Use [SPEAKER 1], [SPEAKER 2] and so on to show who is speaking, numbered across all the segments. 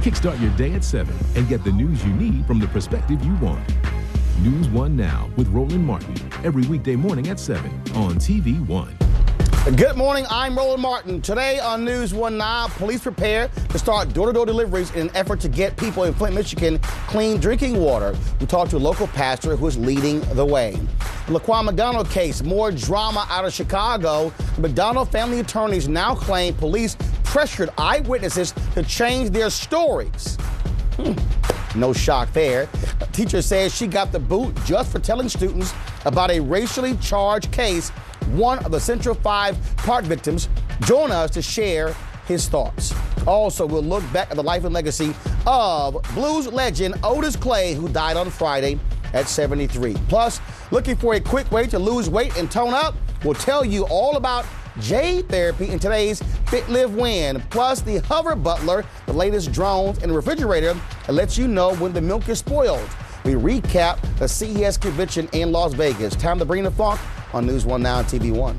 [SPEAKER 1] Kickstart your day at 7 and get the news you need from the perspective you want. News 1 Now with Roland Martin, every weekday morning at 7 on TV 1.
[SPEAKER 2] Good morning, I'm Roland Martin. Today on News 1 Now, police prepare to start door-to-door deliveries in an effort to get people in Flint, Michigan clean drinking water. We talked to a local pastor who is leading the way. The Laquan McDonald case, more drama out of Chicago. The McDonald family attorneys now claim police pressured eyewitnesses to change their stories. No shock there. A teacher says she got the boot just for telling students about a racially charged case. One of the Central 5 park victims joined us to share his thoughts. Also, we'll look back at the life and legacy of blues legend Otis Clay, who died on Friday at 73. Plus, looking for a quick way to lose weight and tone up? We'll tell you all about Jade Therapy in today's Fit Live Win. Plus, the Hover Butler, the latest drones and refrigerator that lets you know when the milk is spoiled. We recap the CES convention in Las Vegas. Time to bring the funk on News 1 Now and TV 1.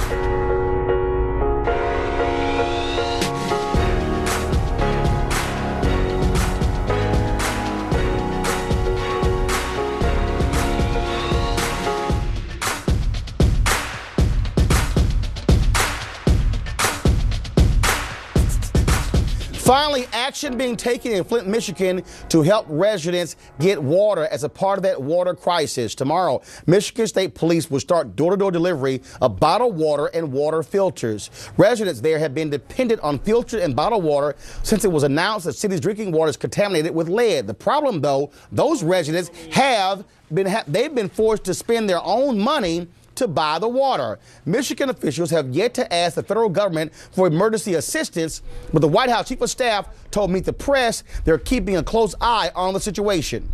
[SPEAKER 2] Finally, action being taken in Flint, Michigan to help residents get water as a part of that water crisis. Tomorrow, Michigan State Police will start door-to-door delivery of bottled water and water filters. Residents there have been dependent on filtered and bottled water since it was announced that the city's drinking water is contaminated with lead. The problem, though, those residents they've been forced to spend their own money to buy the water. Michigan officials have yet to ask the federal government for emergency assistance, but the White House Chief of Staff told Meet the Press they're keeping a close eye on the situation.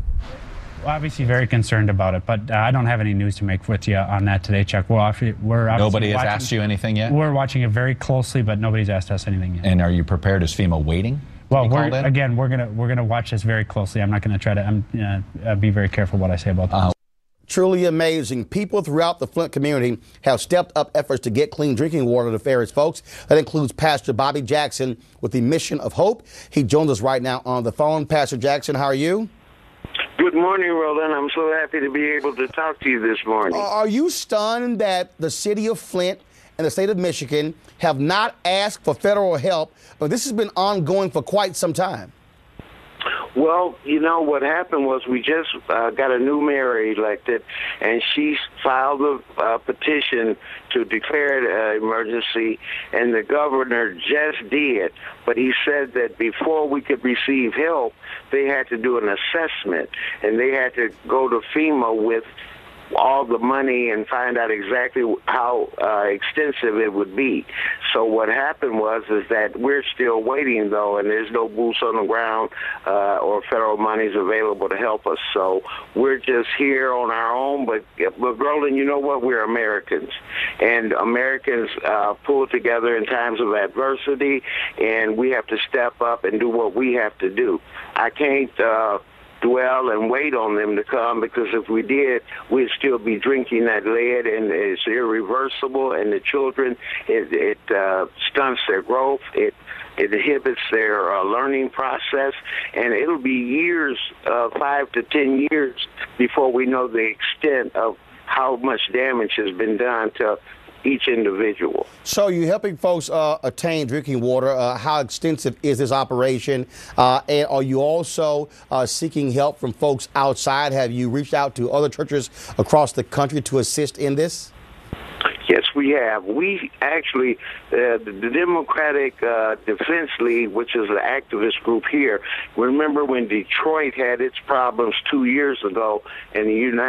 [SPEAKER 3] We're obviously very concerned about it, but I don't have any news to make with you on that today, Chuck.
[SPEAKER 4] Nobody has asked you anything yet?
[SPEAKER 3] We're watching it very closely, but nobody's asked us anything yet.
[SPEAKER 4] And are you prepared? Is FEMA waiting?
[SPEAKER 3] Well, we're gonna watch this very closely. I'm not going to try to be very careful what I say about that.
[SPEAKER 2] Truly amazing. People throughout the Flint community have stepped up efforts to get clean drinking water to Ferris folks. That includes Pastor Bobby Jackson with the Mission of Hope. He joins us right now on the phone. Pastor Jackson, how are you?
[SPEAKER 5] Good morning, Roland. I'm so happy to be able to talk to you this morning.
[SPEAKER 2] Are you stunned that the city of Flint and the state of Michigan have not asked for federal help, but this has been ongoing for quite some time?
[SPEAKER 5] Well, you know, what happened was we just got a new mayor elected, and she filed a petition to declare an emergency, and the governor just did. But he said that before we could receive help, they had to do an assessment, and they had to go to FEMA with all the money and find out exactly how extensive it would be. So what happened was that we're still waiting, though, and there's no boots on the ground or federal monies available to help us. So we're just here on our own. But Roland, you know what? We're Americans, and Americans pull together in times of adversity, and we have to step up and do what we have to do. I can't dwell and wait on them to come, because if we did, we'd still be drinking that lead, and it's irreversible, and the children, it stunts their growth, it inhibits their learning process, and it'll be years, 5 to 10 years, before we know the extent of how much damage has been done to each individual.
[SPEAKER 2] So you're helping folks attain drinking water. How extensive is this operation? And are you also seeking help from folks outside? Have you reached out to other churches across the country to assist in this?
[SPEAKER 5] Yes, we have. We actually, the Democratic Defense League, which is an activist group here, remember when Detroit had its problems 2 years ago, and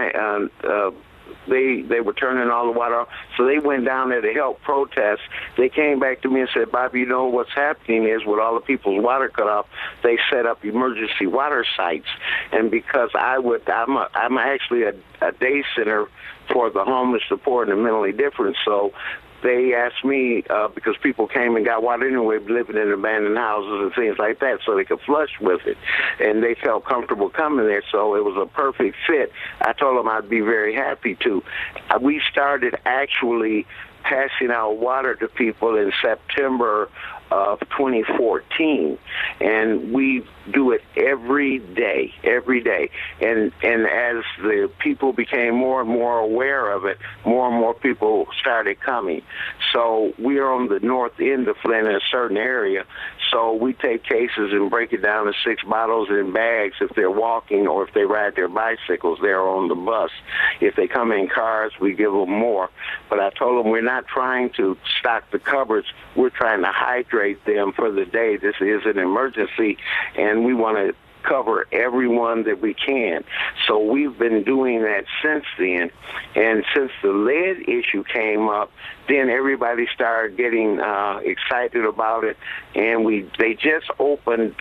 [SPEAKER 5] they were turning all the water off, so they went down there to help protest. They came back to me and said, Bobby, you know what's happening is with all the people's water cut off, they set up emergency water sites. And because I'm actually a day center for the homeless, the poor, and the mentally different, so they asked me, because people came and got water anyway, living in abandoned houses and things like that, so they could flush with it. And they felt comfortable coming there, so it was a perfect fit. I told them I'd be very happy to. We started actually passing out water to people in September of 2014, and we do it every day. And as the people became more and more aware of it, more and more people started coming. So we are on the north end of Flint in a certain area. So we take cases and break it down to 6 bottles in bags if they're walking, or if they ride their bicycles, they're on the bus. If they come in cars, we give them more. But I told them we're not trying to stock the cupboards. We're trying to hydrate them for the day. This is an emergency, and we want to cover everyone that we can. So we've been doing that since then. And since the lead issue came up, then everybody started getting excited about it. And they just opened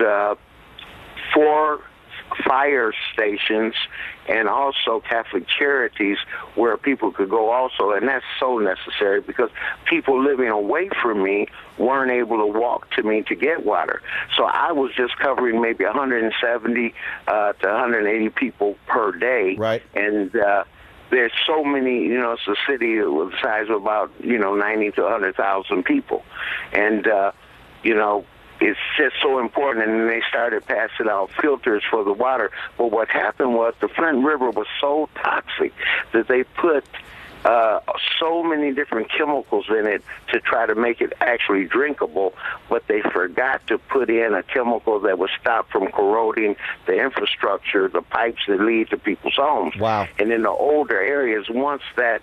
[SPEAKER 5] 4 fire stations and also Catholic Charities where people could go also, and that's so necessary because people living away from me weren't able to walk to me to get water. So I was just covering maybe 170 to 180 people per day.
[SPEAKER 2] Right.
[SPEAKER 5] And there's so many, it's a city with the size of about, 90 to 100,000 people. And, it's just so important, and they started passing out filters for the water. But what happened was the Flint River was so toxic that they put so many different chemicals in it to try to make it actually drinkable, but they forgot to put in a chemical that would stop from corroding the infrastructure, the pipes that lead to people's homes.
[SPEAKER 2] Wow.
[SPEAKER 5] And in the older areas, once that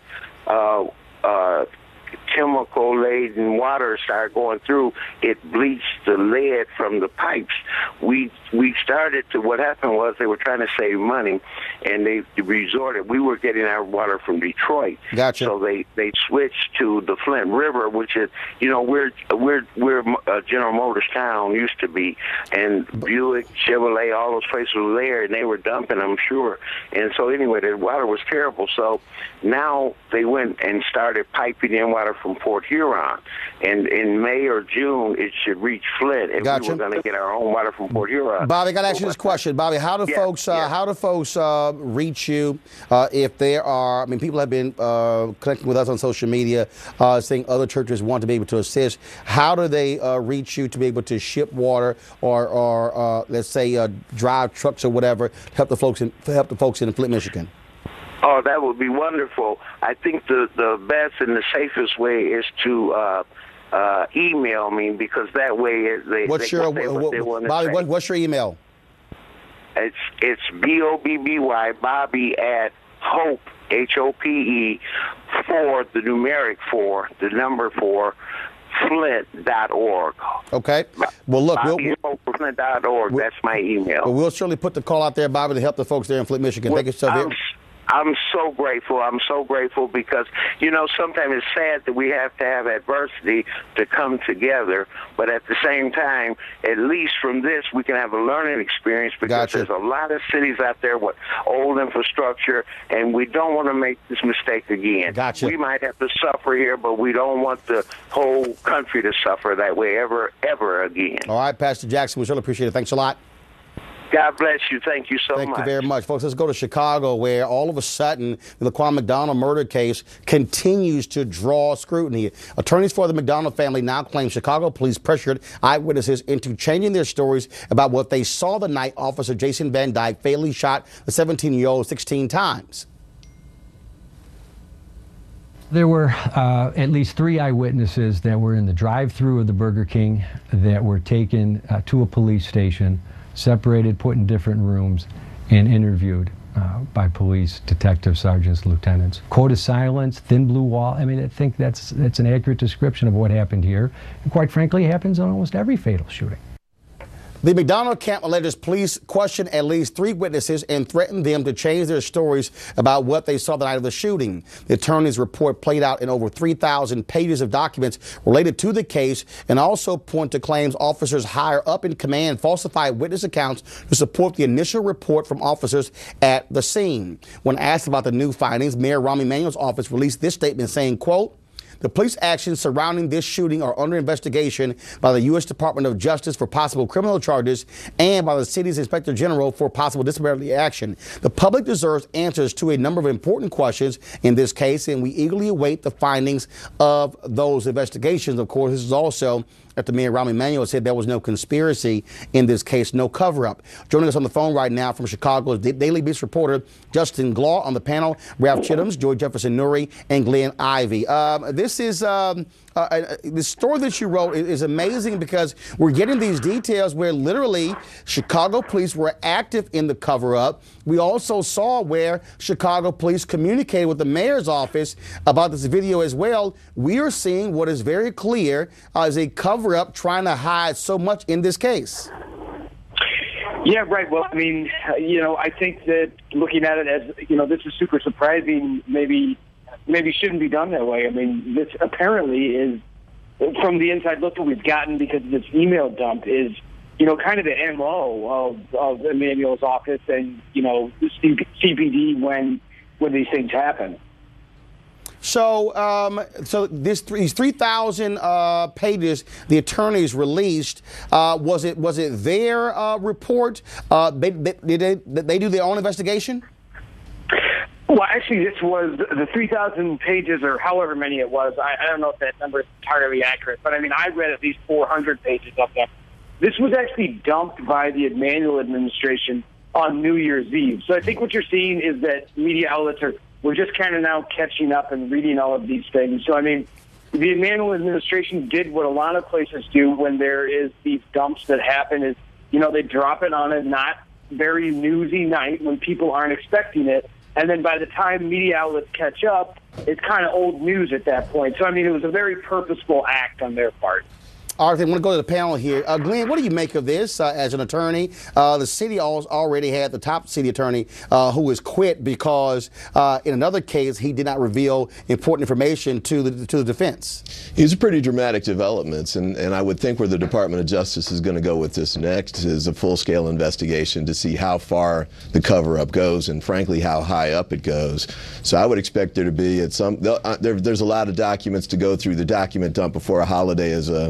[SPEAKER 5] chemical-laden water started going through, it bleached the lead from the pipes. We started to, what happened was they were trying to save money, and they resorted. We were getting our water from Detroit.
[SPEAKER 2] Gotcha.
[SPEAKER 5] So they switched to the Flint River, which is, we're a General Motors town, used to be, and Buick, Chevrolet, all those places were there, and they were dumping, I'm sure. And so anyway, the water was terrible. So now they went and started piping in water from Port Huron, and in May or June it should reach Flint, and we were going to get our own water from Port Huron.
[SPEAKER 2] Bobby, I got to ask you this question, Bobby. How do folks reach you if there are? I mean, people have been connecting with us on social media, saying other churches want to be able to assist. How do they reach you to be able to ship water, or let's say drive trucks or whatever to help the folks in Flint, Michigan?
[SPEAKER 5] Oh, that would be wonderful. I think the best and the safest way is to email me, because that way
[SPEAKER 2] what's your email?
[SPEAKER 5] It's BOBBY, Bobby at Hope, HOPE, 4, the numeric 4, the number 4, Flint.org.
[SPEAKER 2] Okay. Well, look,
[SPEAKER 5] Flint.org. That's my email.
[SPEAKER 2] Well, we'll certainly put the call out there, Bobby, to help the folks there in Flint, Michigan. Thank you so much.
[SPEAKER 5] I'm so grateful. I'm so grateful because, sometimes it's sad that we have to have adversity to come together. But at the same time, at least from this, we can have a learning experience, because there's a lot of cities out there with old infrastructure, and we don't want to make this mistake again.
[SPEAKER 2] Gotcha.
[SPEAKER 5] We might have to suffer here, but we don't want the whole country to suffer that way ever again.
[SPEAKER 2] All right, Pastor Jackson, we certainly appreciate it. Thanks a lot.
[SPEAKER 5] God bless you. Thank you so much.
[SPEAKER 2] Thank you very much. Folks, let's go to Chicago, where all of a sudden the Laquan McDonald murder case continues to draw scrutiny. Attorneys for the McDonald family now claim Chicago police pressured eyewitnesses into changing their stories about what they saw the night Officer Jason Van Dyke fatally shot the 17-year-old 16 times.
[SPEAKER 6] There were at least 3 eyewitnesses that were in the drive-thru of the Burger King that were taken to a police station, separated, put in different rooms, and interviewed by police, detectives, sergeants, lieutenants. Code of silence, thin blue wall. I mean, I think that's an accurate description of what happened here. And quite frankly, it happens on almost every fatal shooting.
[SPEAKER 2] The McDonald camp alleges police questioned at least 3 witnesses and threatened them to change their stories about what they saw the night of the shooting. The attorney's report played out in over 3,000 pages of documents related to the case, and also point to claims officers higher up in command falsified witness accounts to support the initial report from officers at the scene. When asked about the new findings, Mayor Rahm Emanuel's office released this statement saying, quote, "The police actions surrounding this shooting are under investigation by the U.S. Department of Justice for possible criminal charges and by the city's Inspector General for possible disciplinary action. The public deserves answers to a number of important questions in this case, and we eagerly await the findings of those investigations." Of course, this is also after Mayor Rahm Emanuel said there was no conspiracy in this case, no cover-up. Joining us on the phone right now from Chicago is Daily Beast reporter Justin Glaw. On the panel, Ralph Chittums, Joy Jefferson Nuri, and Glenn Ivey. This story that you wrote is amazing because we're getting these details where literally Chicago police were active in the cover-up. We also saw where Chicago police communicated with the mayor's office about this video as well. We are seeing what is very clear as a cover-up trying to hide so much in this case.
[SPEAKER 7] Yeah, right. Well, I mean, I think that looking at it as, this is super surprising, maybe shouldn't be done that way. I mean, this apparently is, from the inside look that we've gotten because of this email dump, is, kind of the MO of Emanuel's office and, CPD when these things happen.
[SPEAKER 2] So, these 3,000 pages the attorneys released. Was it their report? Did they do their own investigation?
[SPEAKER 7] Well, actually, this was the 3,000 pages or however many it was. I don't know if that number is entirely accurate, but I mean, I read at least 400 pages of them. This was actually dumped by the Emanuel administration on New Year's Eve. So I think what you're seeing is that media outlets we're just kind of now catching up and reading all of these things. So, I mean, the Emanuel administration did what a lot of places do when there is these dumps that happen is, they drop it on a not very newsy night when people aren't expecting it. And then by the time media outlets catch up, it's kind of old news at that point. So, I mean, it was a very purposeful act on their part.
[SPEAKER 2] All right, I want to go to the panel here. Glenn, what do you make of this as an attorney? The city already had the top city attorney who was quit because in another case he did not reveal important information to the defense.
[SPEAKER 8] These are pretty dramatic developments, and I would think where the Department of Justice is going to go with this next is a full-scale investigation to see how far the cover-up goes and, frankly, how high up it goes. So I would expect there to be there's a lot of documents to go through. The document dump before a holiday is a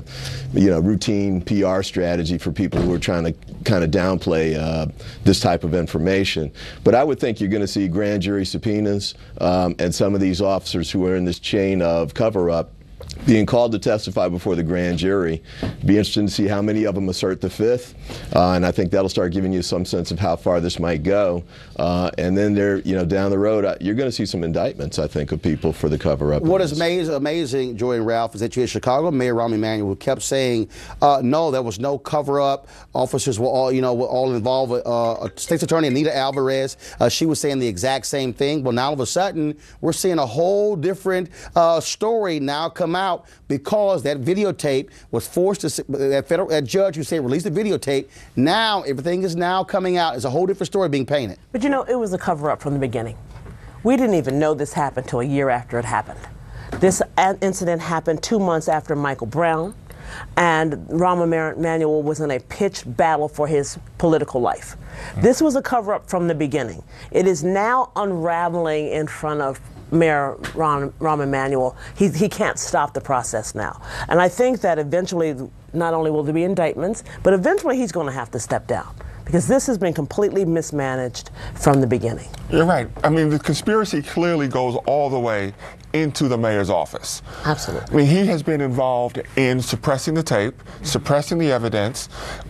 [SPEAKER 8] routine PR strategy for people who are trying to kind of downplay this type of information. But I would think you're going to see grand jury subpoenas and some of these officers who are in this chain of cover-up being called to testify before the grand jury. Be interesting to see how many of them assert the fifth, and I think that'll start giving you some sense of how far this might go. And then down the road, you're going to see some indictments, I think, of people for the cover-up.
[SPEAKER 2] What is amazing, Joy and Ralph, is that you had Chicago Mayor Rahm Emanuel who kept saying, no, there was no cover-up. Officers were all involved. State's Attorney Anita Alvarez, she was saying the exact same thing. Well, now all of a sudden, we're seeing a whole different story now come out because that videotape was forced to, that judge who said release the videotape, now everything is now coming out. It's a whole different story being painted.
[SPEAKER 9] But it was a cover-up from the beginning. We didn't even know this happened until a year after it happened. This incident happened 2 months after Michael Brown, and Rahm Emanuel was in a pitched battle for his political life. This was a cover-up from the beginning. It is now unraveling in front of Mayor Rahm Emanuel. He can't stop the process now. And I think that eventually, not only will there be indictments, but eventually he's going to have to step down, because this has been completely mismanaged from the beginning.
[SPEAKER 10] You're right. I mean, the conspiracy clearly goes all the way into the mayor's office.
[SPEAKER 9] Absolutely.
[SPEAKER 10] I mean, he has been involved in suppressing the tape, suppressing the evidence,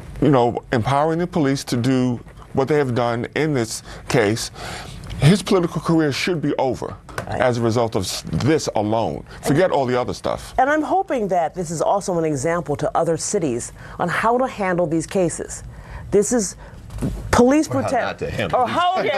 [SPEAKER 10] empowering the police to do what they have done in this case. His political career should be over as a result of this alone. Forget all the other stuff.
[SPEAKER 9] And I'm hoping that this is also an example to other cities on how to handle these cases. This is police brutality.
[SPEAKER 8] How not to handle.
[SPEAKER 9] Or how, okay.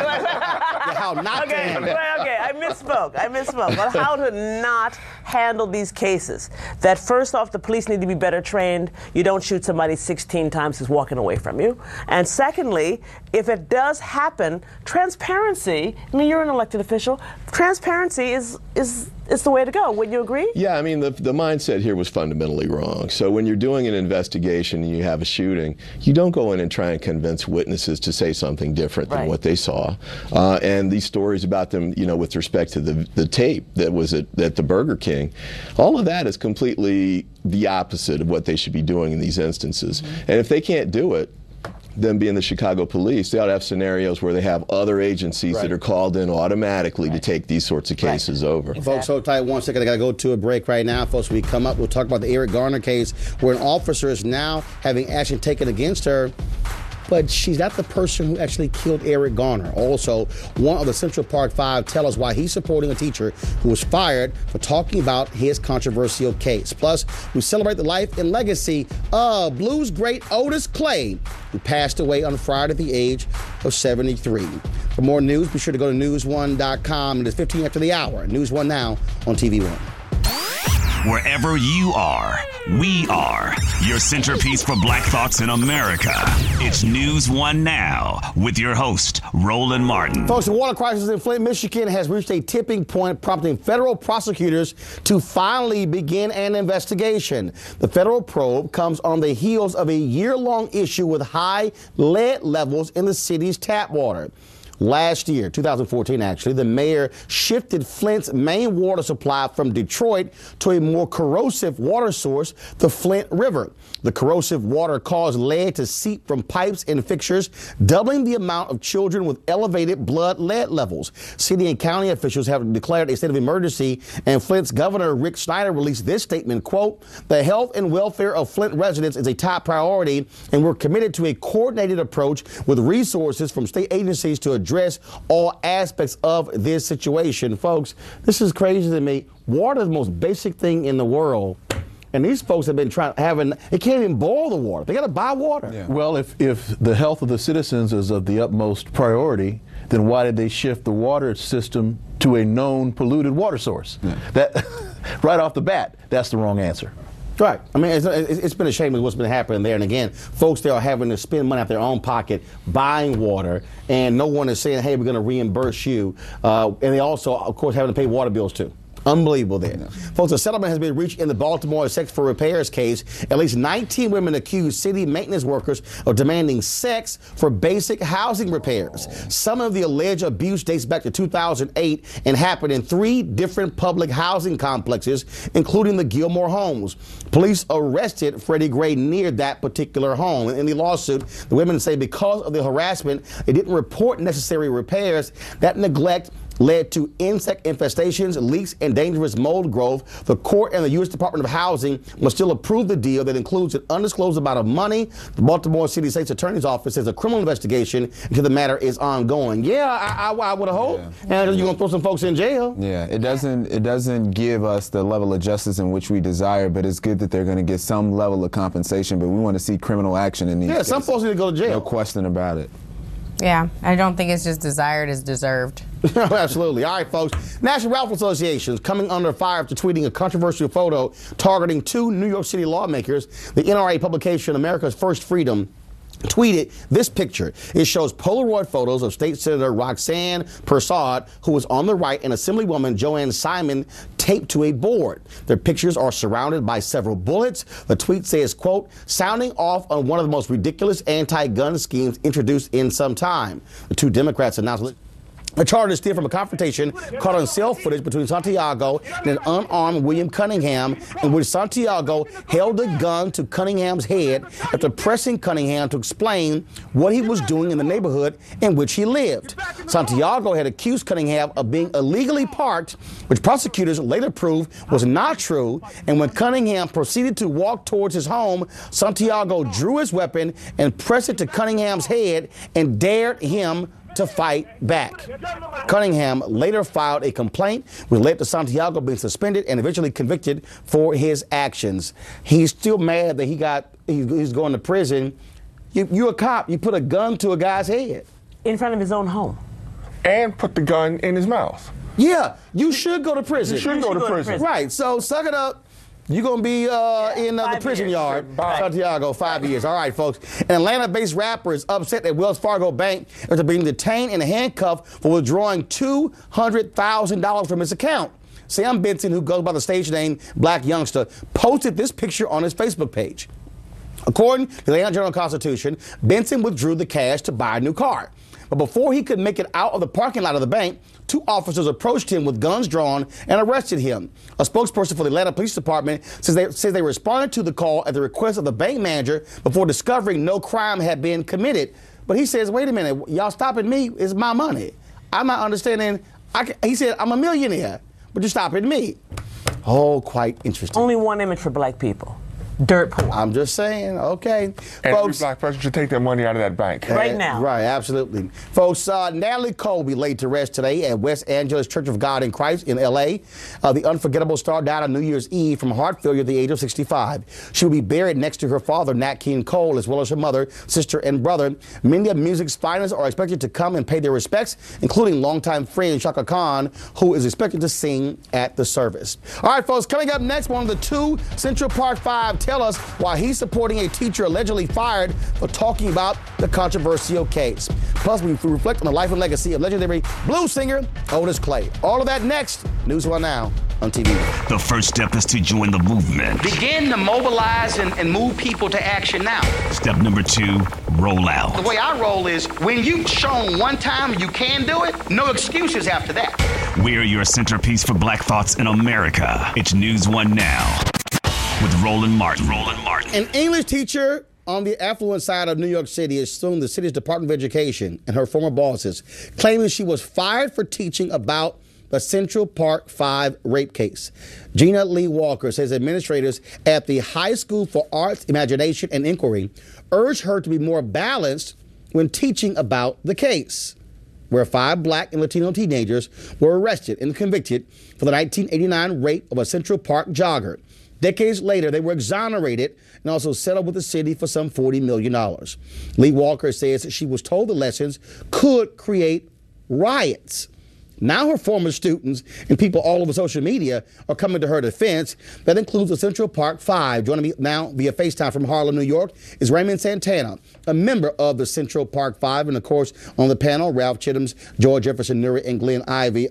[SPEAKER 2] How not to handle.
[SPEAKER 9] Okay, I misspoke. But how to not handle these cases. That first off, the police need to be better trained. You don't shoot somebody 16 times who's walking away from you. And secondly, if it does happen, transparency, I mean, you're an elected official, transparency is the way to go. Wouldn't you agree?
[SPEAKER 8] Yeah, I mean, the mindset here was fundamentally wrong. So when you're doing an investigation and you have a shooting, you don't go in and try and convince witnesses to say something different than what they saw. And these stories about them, with respect to the tape that was at the Burger King, all of that is completely the opposite of what they should be doing in these instances. And if they can't do it, them being the Chicago police, they ought to have scenarios where they have other agencies that are called in automatically to take these sorts of cases over.
[SPEAKER 2] Exactly. Folks, hold tight 1 second. I got to go to a break right now. Folks, when we come up, we'll talk about the Eric Garner case where an officer is now having action taken against her. But she's not the person who actually killed Eric Garner. Also, one of the Central Park Five tell us why he's supporting a teacher who was fired for talking about his controversial case. Plus, we celebrate the life and legacy of blues great Otis Clay, who passed away on Friday at the age of 73. For more news, be sure to go to news1.com. It is 15 after the hour. News One now on TV One.
[SPEAKER 11] Wherever you are, we are your centerpiece for Black thoughts in America. It's News One Now with your host, Roland Martin.
[SPEAKER 2] Folks, the water crisis in Flint, Michigan has reached a tipping point, prompting federal prosecutors to finally begin an investigation. The federal probe comes on the heels of a year-long issue with high lead levels in the city's tap water. Last year, 2014 actually, the mayor shifted Flint's main water supply from Detroit to a more corrosive water source, the Flint River. The corrosive water caused lead to seep from pipes and fixtures, doubling the amount of children with elevated blood lead levels. City and county officials have declared a state of emergency, and Flint's Governor Rick Snyder released this statement, quote, "The health and welfare of Flint residents is a top priority, and we're committed to a coordinated approach with resources from state agencies to address all aspects of this situation." Folks, this is crazy to me. Water is the most basic thing in the world. And these folks have been they can't even boil the water. They got to buy water.
[SPEAKER 12] Yeah. Well, if the health of the citizens is of the utmost priority, then why did they shift the water system to a known polluted water source? Yeah. That, right off the bat, that's the wrong answer.
[SPEAKER 2] Right. I mean, it's been a shame of what's been happening there. And again, folks there are having to spend money out their own pocket buying water, and no one is saying, hey, we're going to reimburse you. And they also, of course, having to pay water bills, too. Unbelievable there. Yeah. Folks, a settlement has been reached in the Baltimore Sex for Repairs case. At least 19 women accused city maintenance workers of demanding sex for basic housing repairs. Some of the alleged abuse dates back to 2008 and happened in 3 different public housing complexes, including the Gilmore Homes. Police arrested Freddie Gray near that particular home. In the lawsuit, the women say because of the harassment, they didn't report necessary repairs. That neglect led to insect infestations, leaks, and dangerous mold growth. The court and the U.S. Department of Housing must still approve the deal that includes an undisclosed amount of money. The Baltimore City State's Attorney's Office says a criminal investigation into the matter is ongoing. Yeah, I would hope. Yeah. And you're going to throw some folks in jail.
[SPEAKER 13] Yeah, it doesn't give us the level of justice in which we desire, but it's good that they're going to get some level of compensation, but we want to see criminal action in these cases.
[SPEAKER 2] Some folks need to go to jail.
[SPEAKER 13] No question about it.
[SPEAKER 14] Yeah, I don't think it's just desired, it's deserved.
[SPEAKER 2] Absolutely. All right, folks. National Rifle Association is coming under fire after tweeting a controversial photo targeting 2 New York City lawmakers. The NRA publication America's First Freedom tweeted this picture. It shows Polaroid photos of State Senator Roxanne Persaud, who was on the right, and Assemblywoman Joanne Simon taped to a board. Their pictures are surrounded by several bullets. The tweet says, quote, "Sounding off on one of the most ridiculous anti-gun schemes introduced in some time." The 2 Democrats announced the charges stem from a confrontation caught on cell footage between Santiago and an unarmed William Cunningham, in which Santiago held a gun to Cunningham's head after pressing Cunningham to explain what he was doing in the neighborhood in which he lived. Santiago had accused Cunningham of being illegally parked, which prosecutors later proved was not true, and when Cunningham proceeded to walk towards his home, Santiago drew his weapon and pressed it to Cunningham's head and dared him to fight back. Cunningham later filed a complaint, which led to Santiago being suspended and eventually convicted for his actions. He's still mad that he's going to prison. You're a cop. You put a gun to a guy's head.
[SPEAKER 9] In front of his own home.
[SPEAKER 10] And put the gun in his mouth.
[SPEAKER 2] Yeah, you should go to prison.
[SPEAKER 10] You should go to prison.
[SPEAKER 2] Right, so suck it up. You're going to be in the prison yard, Santiago, 5 years. All right, folks. An Atlanta-based rapper is upset at Wells Fargo Bank after being detained and handcuffed for withdrawing $200,000 from his account. Sam Benson, who goes by the stage name Black Youngster, posted this picture on his Facebook page. According to the Atlanta Journal-Constitution, Benson withdrew the cash to buy a new car. But before he could make it out of the parking lot of the bank, 2 officers approached him with guns drawn and arrested him. A spokesperson for the Atlanta Police Department says they responded to the call at the request of the bank manager before discovering no crime had been committed. But he says, wait a minute, y'all stopping me? It's my money. I'm not understanding. He said, I'm a millionaire, but you're stopping me. Oh, quite interesting.
[SPEAKER 9] Only one image for black people. Dirt poor.
[SPEAKER 2] I'm just saying, okay.
[SPEAKER 10] And
[SPEAKER 2] folks,
[SPEAKER 10] every black person should take their money out of that bank.
[SPEAKER 9] Right now.
[SPEAKER 2] Right, absolutely. Folks, Natalie Cole will be laid to rest today at West Angeles Church of God in Christ in L.A. The unforgettable star died on New Year's Eve from heart failure at the age of 65. She will be buried next to her father, Nat King Cole, as well as her mother, sister, and brother. Many of music's finest are expected to come and pay their respects, including longtime friend Chaka Khan, who is expected to sing at the service. All right, folks, coming up next, one of the 2 Central Park 5 tell us why he's supporting a teacher allegedly fired for talking about the controversial case. Plus, we reflect on the life and legacy of legendary blues singer Otis Clay. All of that next. News One Now on TV.
[SPEAKER 11] The first step is to join the movement.
[SPEAKER 15] Begin to mobilize and move people to action now.
[SPEAKER 11] Step number 2, roll out.
[SPEAKER 15] The way I roll is when you've shown one time you can do it, no excuses after that.
[SPEAKER 11] We're your centerpiece for Black Thoughts in America. It's News One Now with Roland Martin.
[SPEAKER 2] An English teacher on the affluent side of New York City is suing the city's Department of Education and her former bosses, claiming she was fired for teaching about the Central Park 5 rape case. Gina Lee Walker says administrators at the High School for Arts, Imagination, and Inquiry urged her to be more balanced when teaching about the case, where 5 black and Latino teenagers were arrested and convicted for the 1989 rape of a Central Park jogger. Decades later, they were exonerated and also settled with the city for some $40 million. Lee Walker says she was told the lessons could create riots. Now her former students and people all over social media are coming to her defense. That includes the Central Park 5. Joining me now via FaceTime from Harlem, New York, is Raymond Santana, a member of the Central Park 5. And, of course, on the panel, Ralph Chittums, George Jefferson Nuri, and Glenn Ivey.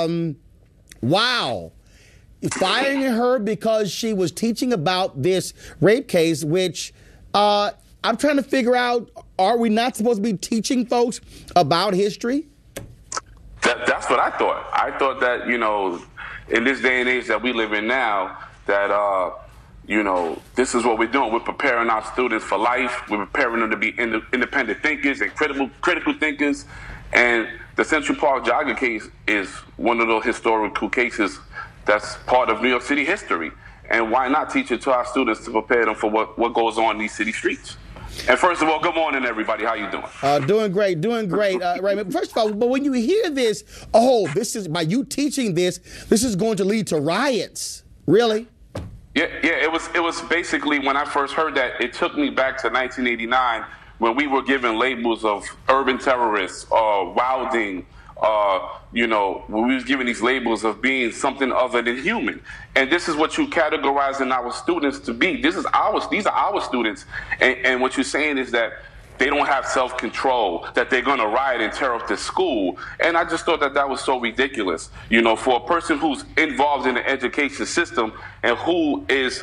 [SPEAKER 2] Wow. Firing her because she was teaching about this rape case, which I'm trying to figure out, are we not supposed to be teaching folks about history?
[SPEAKER 16] That's what I thought. I thought that, in this day and age that we live in now, that, this is what we're doing. We're preparing our students for life. We're preparing them to be independent thinkers and critical thinkers. And the Central Park jogger case is one of those historical cases that's part of New York City history. And why not teach it to our students to prepare them for what goes on in these city streets? And first of all, good morning, everybody. How you doing?
[SPEAKER 2] Doing great. Raymond, first of all, but when you hear this, this is by you teaching this is going to lead to riots. Really?
[SPEAKER 16] Yeah. It was basically when I first heard that, it took me back to 1989 when we were given labels of urban terrorists, wilding, when we was given these labels of being something other than human. And this is what you categorizing our students to be. These are our students. And what you're saying is that they don't have self-control, that they're going to riot and tear up the school. And I just thought that was so ridiculous. For a person who's involved in the education system and who has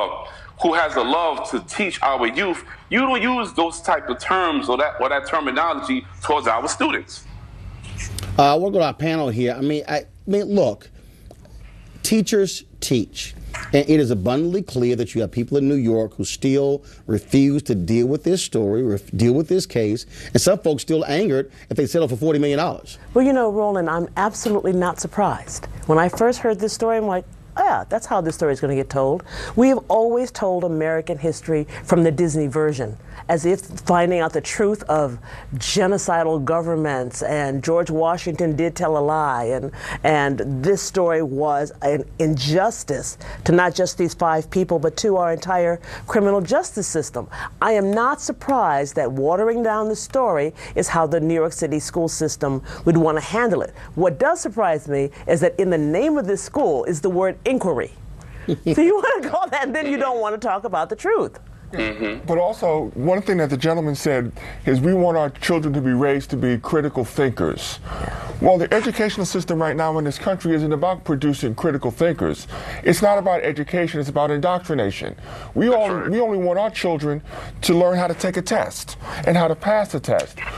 [SPEAKER 16] a love to teach our youth, you don't use those type of terms or that terminology towards our students.
[SPEAKER 2] We'll go to our panel here. I mean, look, teachers teach. And it is abundantly clear that you have people in New York who still refuse to deal with this story, deal with this case, and some folks still angered if they settle for $40 million.
[SPEAKER 9] Well, Roland, I'm absolutely not surprised. When I first heard this story, I'm like, oh, yeah, that's how this story is going to get told. We have always told American history from the Disney version, as if finding out the truth of genocidal governments and George Washington did tell a lie, and this story was an injustice to not just these 5 people, but to our entire criminal justice system. I am not surprised that watering down the story is how the New York City school system would want to handle it. What does surprise me is that in the name of this school is the word inquiry. So you want to call that, and then you don't want to talk about the truth.
[SPEAKER 10] Mm-hmm. But also, one thing that the gentleman said is we want our children to be raised to be critical thinkers. Well, the educational system right now in this country isn't about producing critical thinkers. It's not about education, it's about indoctrination. We only want our children to learn how to take a test and how to pass a test.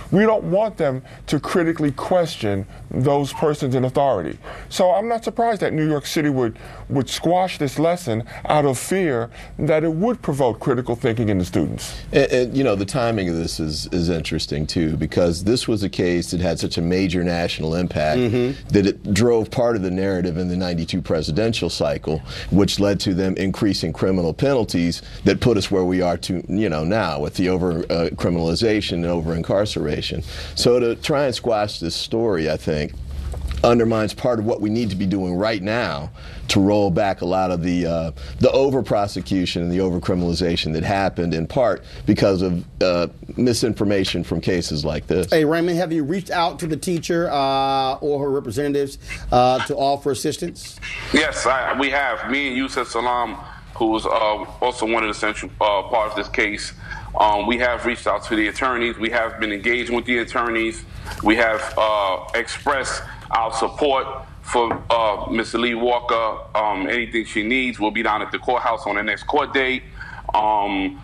[SPEAKER 10] We don't want them to critically question those persons in authority. So I'm not surprised that New York City would squash this lesson out of fear that it would provoke critical thinking in the students.
[SPEAKER 8] And you know, the timing of this is interesting too, because this was a case that had such a major national impact that it drove part of the narrative in the 92 presidential cycle, which led to them increasing criminal penalties that put us where we are to, you know, now with the over criminalization and over incarceration. So to try and squash this story, I think, undermines part of what we need to be doing right now to roll back a lot of the over-prosecution and the over-criminalization that happened in part because of misinformation from cases like this.
[SPEAKER 2] Hey, Raymond, have you reached out to the teacher or her representatives to offer assistance?
[SPEAKER 16] Yes, we have. Me and Yusef Salam, who is also one of the central parts of this case, we have reached out to the attorneys. We have been engaging with the attorneys. We have expressed our support for Ms. Lee Walker. Anything she needs, we'll be down at the courthouse on the next court date. And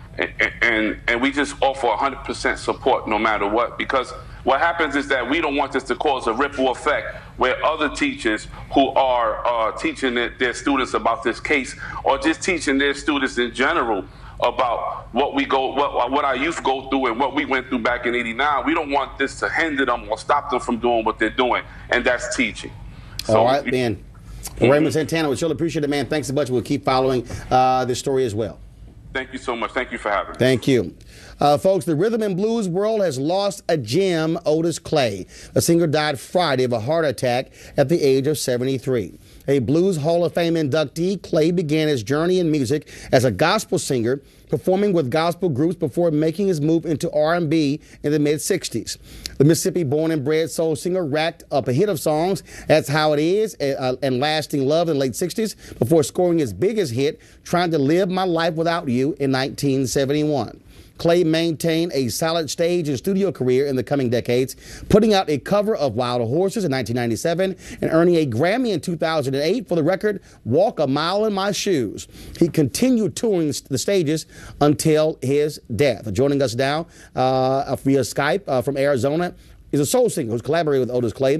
[SPEAKER 16] we just offer 100% support no matter what, because what happens is that we don't want this to cause a ripple effect where other teachers who are teaching their students about this case, or just teaching their students in general about what our youth go through and what we went through back in '89. We don't want this to hinder them or stop them from doing what they're doing, and that's teaching. So,
[SPEAKER 2] all right, man. Raymond Santana, we sure appreciate it, man. Thanks so much. We'll keep following this story as well.
[SPEAKER 16] Thank you so much. Thank you for having me.
[SPEAKER 2] Thank you. Folks, the rhythm and blues world has lost a gem, Otis Clay. The singer died Friday of a heart attack at the age of 73. A Blues Hall of Fame inductee, Clay began his journey in music as a gospel singer, performing with gospel groups before making his move into R&B in the mid-'60s. The Mississippi-born and bred soul singer racked up a hit of songs, That's How It Is, and Lasting Love in the late 60s, before scoring his biggest hit, Trying to Live My Life Without You, in 1971. Clay maintained a solid stage and studio career in the coming decades, putting out a cover of Wild Horses in 1997 and earning a Grammy in 2008 for the record Walk a Mile in My Shoes. He continued touring the stages until his death. Joining us now via Skype from Arizona is a soul singer who's collaborated with Otis Clay.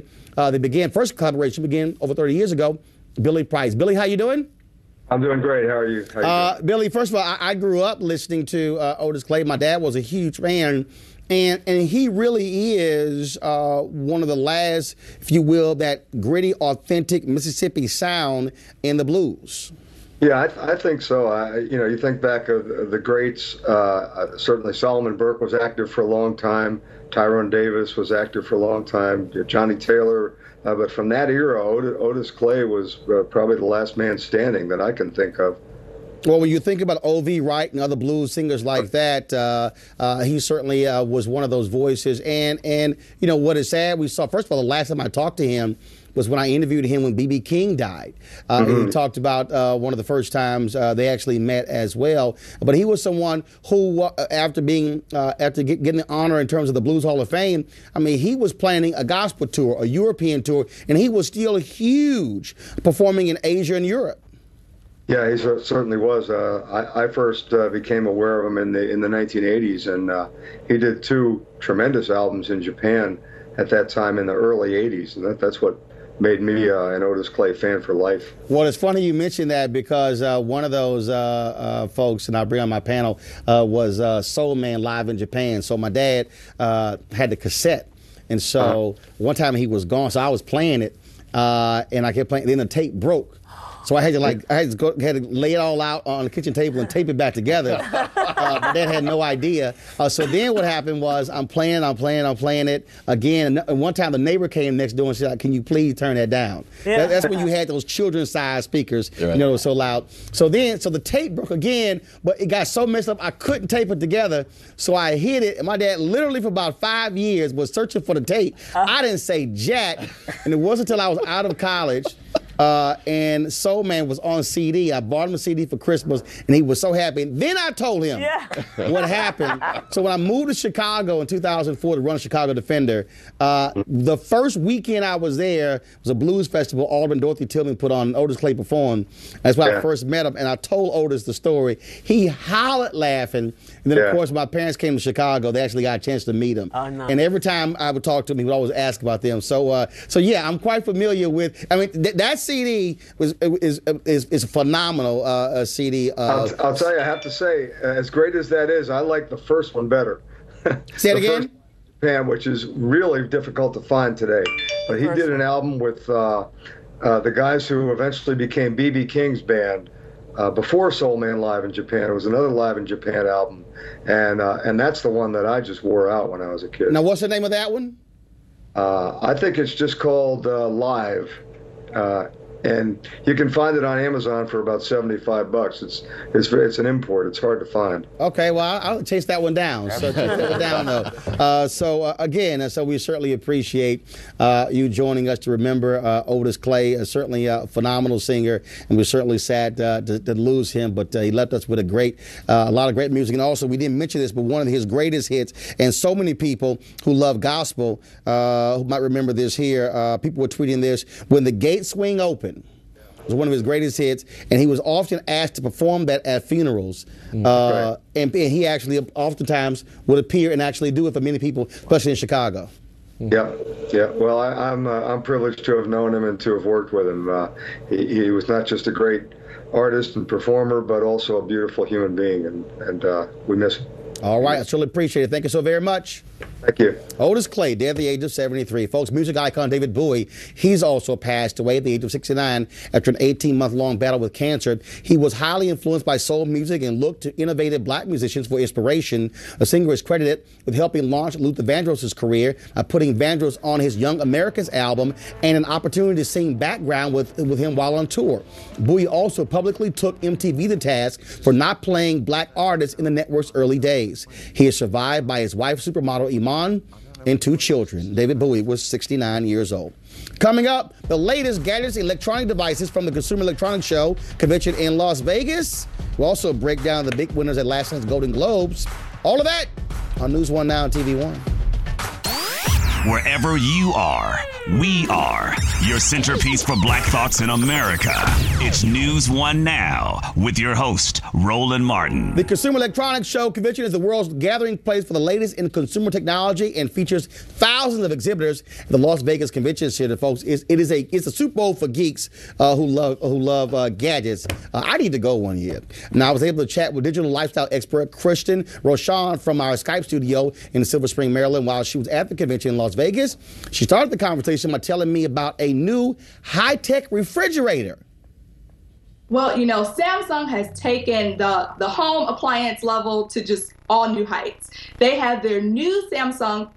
[SPEAKER 2] First collaboration began over 30 years ago, Billy Price. Billy, how you doing?
[SPEAKER 17] I'm doing great. How are you?
[SPEAKER 2] Billy, first of all, I grew up listening to Otis Clay. My dad was a huge fan, and he really is one of the last, if you will, that gritty, authentic Mississippi sound in the blues.
[SPEAKER 17] Yeah, I think so. You think back of the greats. Certainly, Solomon Burke was active for a long time. Tyrone Davis was active for a long time. Johnny Taylor. But from that era, Otis Clay was probably the last man standing that I can think of.
[SPEAKER 2] Well, when you think about O.V. Wright and other blues singers like that, he certainly was one of those voices. And you know, what is sad, we saw, first of all, the last time I talked to him was when I interviewed him when B.B. King died. And he talked about one of the first times they actually met as well. But he was someone who, after getting the honor in terms of the Blues Hall of Fame, I mean, he was planning a gospel tour, a European tour, and he was still huge, performing in Asia and Europe.
[SPEAKER 17] Yeah, he certainly was. I first became aware of him in the 1980s, and he did 2 tremendous albums in Japan at that time in the early 80s, and that's what made me an Otis Clay fan for life.
[SPEAKER 2] Well, it's funny you mentioned that, because one of those folks, and I'll bring on my panel, was Soul Man Live in Japan. So my dad had the cassette, and so one time he was gone, so I was playing it, and I kept playing. Then the tape broke. So I had to lay it all out on the kitchen table and tape it back together. But Dad had no idea. So then what happened was I'm playing it again. And one time the neighbor came next door and said, "Can you please turn that down?" Yeah. That's when you had those children's-sized speakers, right. You know, so loud. So the tape broke again, but it got so messed up I couldn't tape it together. So I hid it, and my dad literally for about 5 years was searching for the tape. I didn't say jack, and it wasn't until I was out of college and Soul Man was on CD. I bought him a CD for Christmas, and he was so happy. Then I told him what happened. So when I moved to Chicago in 2004 to run Chicago Defender, the first weekend I was there was a blues festival. Alderman Dorothy Tillman put on, Otis Clay performed. That's when I first met him, and I told Otis the story. He hollered laughing. And then, of course, my parents came to Chicago. They actually got a chance to meet him. Oh, nice. And every time I would talk to him, he would always ask about them. So yeah, I'm quite familiar with. I mean, that CD is a phenomenal CD.
[SPEAKER 17] I'll tell you, I have to say, as great as that is, I like the first one better.
[SPEAKER 2] Say it again.
[SPEAKER 17] Japan, which is really difficult to find today. But he did an album with the guys who eventually became B.B. King's band. Before Soul Man Live in Japan, it was another Live in Japan album, and that's the one that I just wore out when I was a kid.
[SPEAKER 2] Now, what's the name of that one?
[SPEAKER 17] I think it's just called Live, and you can find it on Amazon for about $75. It's an import. It's hard to find.
[SPEAKER 2] Okay, well, I'll chase that one down. So chase that one down, though. Again, so we certainly appreciate you joining us to remember Otis Clay, certainly a phenomenal singer, and we're certainly sad to lose him, but he left us with a lot of great music. And also, we didn't mention this, but one of his greatest hits, and so many people who love gospel who might remember this here, people were tweeting this, "When the Gates Swing Open" was one of his greatest hits, and he was often asked to perform that at funerals. And he actually oftentimes would appear and actually do it for many people, especially in Chicago.
[SPEAKER 17] Yeah. Well, I'm privileged to have known him and to have worked with him. He was not just a great artist and performer, but also a beautiful human being, and we miss him.
[SPEAKER 2] All right, I truly appreciate it. Thank you so very much.
[SPEAKER 17] Thank you.
[SPEAKER 2] Otis Clay, dead at the age of 73. Folks, music icon David Bowie, he's also passed away at the age of 69 after an 18-month-long battle with cancer. He was highly influenced by soul music and looked to innovative black musicians for inspiration. The singer is credited with helping launch Luther Vandross' career by putting Vandross on his Young Americans album and an opportunity to sing background with him while on tour. Bowie also publicly took MTV to task for not playing black artists in the network's early days. He is survived by his wife, supermodel Iman, and 2 children. David Bowie was 69 years old. Coming up, the latest gadgets, electronic devices from the Consumer Electronics Show convention in Las Vegas. We'll also break down the big winners at last night's Golden Globes. All of that on News One Now and TV One.
[SPEAKER 11] Wherever you are, we are your centerpiece for Black Thoughts in America. It's News One Now with your host, Roland Martin.
[SPEAKER 2] The Consumer Electronics Show convention is the world's gathering place for the latest in consumer technology and features thousands of exhibitors at the Las Vegas Convention Center, folks. It's a Super Bowl for geeks who love gadgets. I need to go one year. Now, I was able to chat with digital lifestyle expert Kristen Rochon from our Skype studio in Silver Spring, Maryland, while she was at the convention in Las Vegas. She started the conversation by telling me about a new high-tech refrigerator.
[SPEAKER 18] Well, Samsung has taken the home appliance level to just all new heights. They have their new Samsung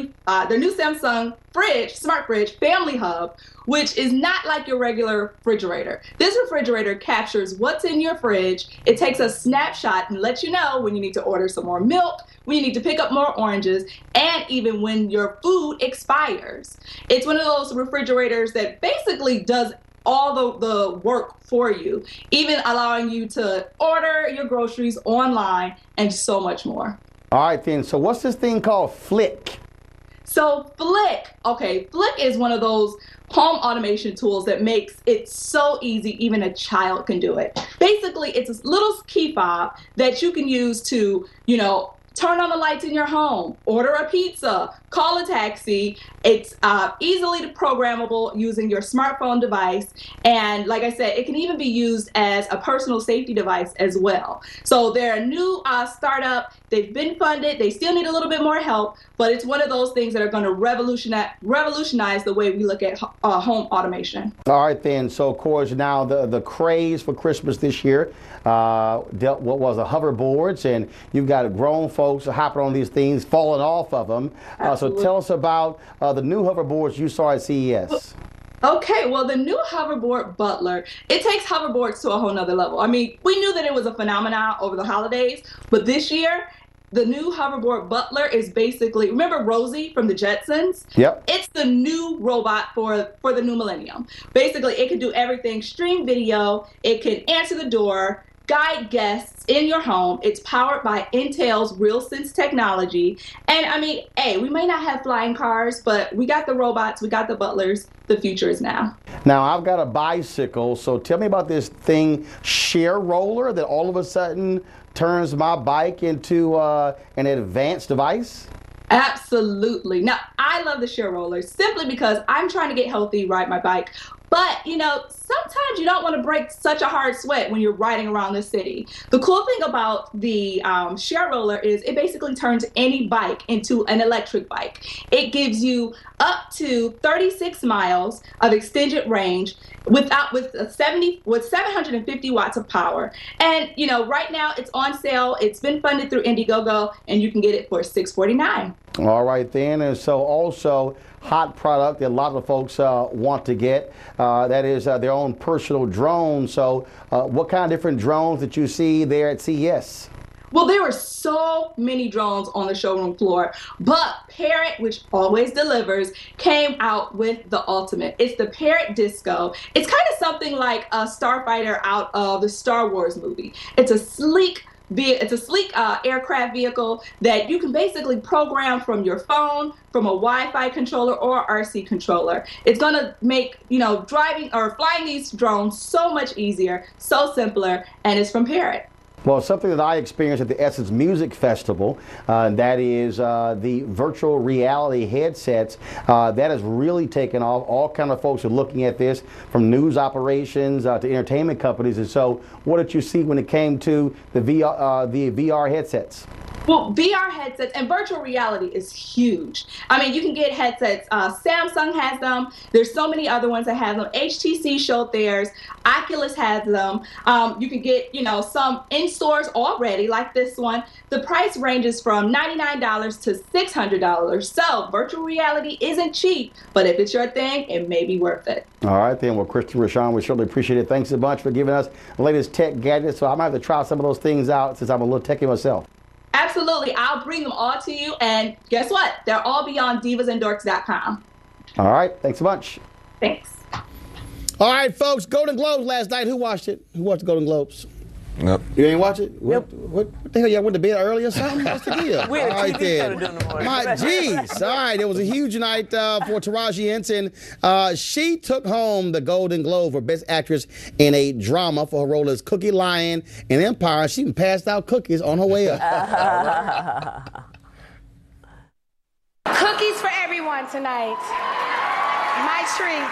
[SPEAKER 18] fridge, smart fridge, Family Hub, which is not like your regular refrigerator. This refrigerator captures what's in your fridge. It takes a snapshot and lets you know when you need to order some more milk, when you need to pick up more oranges, and even when your food expires. It's one of those refrigerators that basically does all the work for you, even allowing you to order your groceries online and so much more.
[SPEAKER 2] All right, then. So what's this thing called Flick?
[SPEAKER 18] So Flick is one of those home automation tools that makes it so easy, even a child can do it. Basically, it's a little key fob that you can use to, turn on the lights in your home, order a pizza, call a taxi. It's easily programmable using your smartphone device. And like I said, it can even be used as a personal safety device as well. So they're a new startup. They've been funded. They still need a little bit more help, but it's one of those things that are going to revolutionize the way we look at home automation.
[SPEAKER 2] All right, then. So, of course, now the craze for Christmas this year dealt what was the hoverboards, and you've got grown folks hopping on these things, falling off of them. So tell us about the new hoverboards you saw at CES.
[SPEAKER 18] Okay, well, the new hoverboard Butler, it takes hoverboards to a whole nother level. I mean, we knew that it was a phenomenon over the holidays, but this year, the new hoverboard Butler is basically, remember Rosie from the Jetsons?
[SPEAKER 2] Yep.
[SPEAKER 18] It's the new robot for the new millennium. Basically, it can do everything, stream video, it can answer the door, guide guests in your home. It's powered by Intel's RealSense technology. And I mean, hey, we may not have flying cars, but we got the robots, we got the butlers. The future is now.
[SPEAKER 2] Now, I've got a bicycle, so tell me about this thing, Share Roller, that all of a sudden turns my bike into an advanced device?
[SPEAKER 18] Absolutely. Now, I love the Share Roller simply because I'm trying to get healthy, ride my bike. But, you know, sometimes you don't want to break such a hard sweat when you're riding around the city. The cool thing about the Share Roller is it basically turns any bike into an electric bike. It gives you up to 36 miles of extended range with 750 watts of power. And, you know, right now it's on sale. It's been funded through Indiegogo, and you can get it for $649.
[SPEAKER 2] All right, then. And so also, hot product that a lot of folks want to get. That is their own personal drone. So what kind of different drones that you see there at CES?
[SPEAKER 18] Well, there were so many drones on the showroom floor, but Parrot, which always delivers, came out with the ultimate. It's the Parrot Disco. It's kind of something like a starfighter out of the Star Wars movie. It's a sleek aircraft vehicle that you can basically program from your phone, from a Wi-Fi controller or RC controller. It's going to make, you know, driving or flying these drones so much easier, so simpler, and it's from Parrot.
[SPEAKER 2] Well, something that I experienced at the Essence Music Festival, that is the virtual reality headsets. That has really taken off. All kind of folks are looking at this, from news operations to entertainment companies. And so what did you see when it came to the VR headsets?
[SPEAKER 18] Well, VR headsets and virtual reality is huge. I mean, you can get headsets. Samsung has them. There's so many other ones that have them. HTC showed theirs. Oculus has them. You can get, you know, some in stores already, like this one. The price ranges from $99 to $600. So virtual reality isn't cheap, but if it's your thing, it may be worth it.
[SPEAKER 2] All right, then. Well, Kristen Rashawn, we certainly appreciate it. Thanks a bunch for giving us the latest tech gadgets. So I might have to try some of those things out since I'm a little techie myself.
[SPEAKER 18] Absolutely. I'll bring them all to you. And guess what? They'll all be on divasanddorks.com.
[SPEAKER 2] All right. Thanks a bunch.
[SPEAKER 18] Thanks.
[SPEAKER 2] All right, folks. Golden Globes last night. Who watched it? Who watched the Golden Globes?
[SPEAKER 13] Nope.
[SPEAKER 2] You ain't watch it?
[SPEAKER 9] Nope.
[SPEAKER 2] What the hell? Y'all went to bed early or something? What's the deal?
[SPEAKER 9] We had a
[SPEAKER 2] All right,
[SPEAKER 9] TV
[SPEAKER 2] then.
[SPEAKER 9] show to do in the morning.
[SPEAKER 2] My geez. All right. It was a huge night for Taraji Henson. She took home the Golden Globe for Best Actress in a Drama for her role as Cookie Lyon in Empire. She even passed out cookies on her way up.
[SPEAKER 19] Cookies for everyone tonight. My treat.